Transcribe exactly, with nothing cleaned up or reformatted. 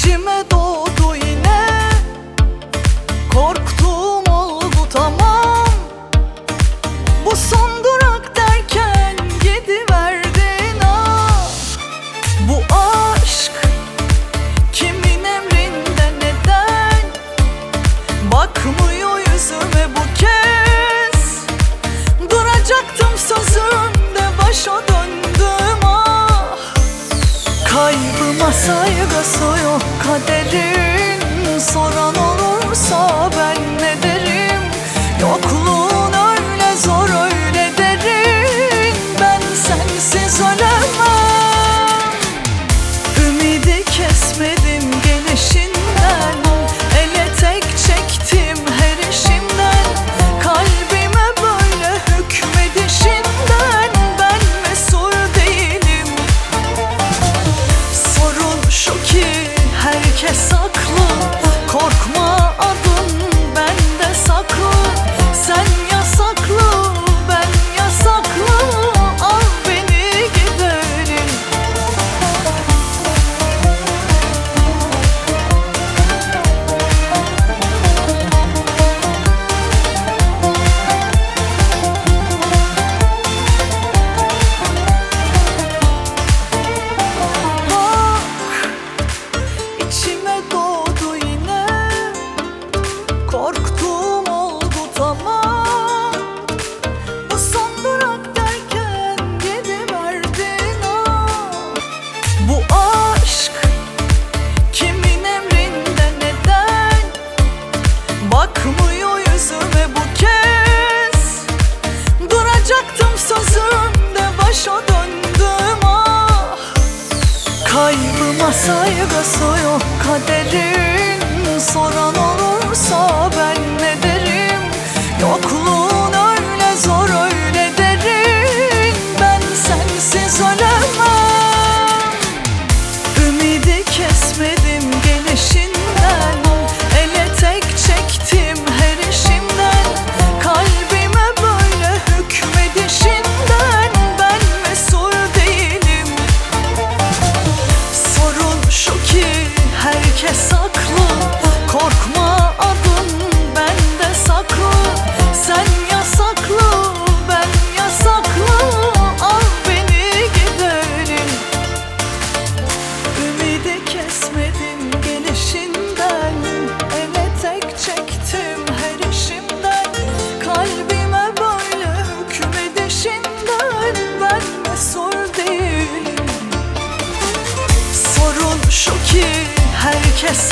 İçime doğdu yine, korktuğum oldu tamam. Bu son durak derken gidiverdin ah. Bu aşk kimin emrinde, neden bakmıyor yüzüme bu kez? Duracaktım sözümde, başa döndüm ah. Kaybıma saygısı yok kaderin, soran olursa ben ne derim? Yokluğun öyle zor, öyle derin, ben sensiz ölemem. Ümidi kesmedim gelişinden, ele tek çektim her işimden. Kalbime böyle hükmedişinden ben mesul değilim. Sorun şu ki herkes haklı, korkma adın bende saklı. Sen yasaklı, ben yasaklı, al beni giderim. Bak, içime doğdu yine, korktuğum oldu tamam. Bu son durak derken gidiverdin ah. Bu aşk kimin emrinde, neden bakmıyor yüzüme bu kez? Duracaktım sözümde, başa döndüm ah. Kaybıma saygısı yok kaderin, soran olursa ben ne derim? Yokluğun öyle zor, öyle derin, ben sensiz ölemem. Ümidi kesmedim gelişinden, ele tek çektim her işimden. Kalbime böyle hükmedişinden ben mesul değilim. Sorun şu ki herkes haklı, korkma adın bende saklı. Sen yasaklı, ben yasaklı, al beni giderim. Ümidi kesmedim gelişinden, ele tek çektim her işimden. Kalbime böyle hükmedişinden ben mesul değilim. Sorun şu ki herkes